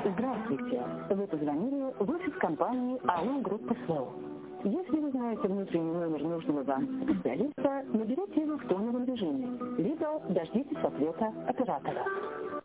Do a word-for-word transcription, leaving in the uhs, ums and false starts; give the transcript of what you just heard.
Здравствуйте. Вы позвонили в офис компании АО «Группа СВО». Если вы знаете внутренний номер нужного вам специалиста, наберите его в тоновом режиме, либо дождитесь ответа оператора.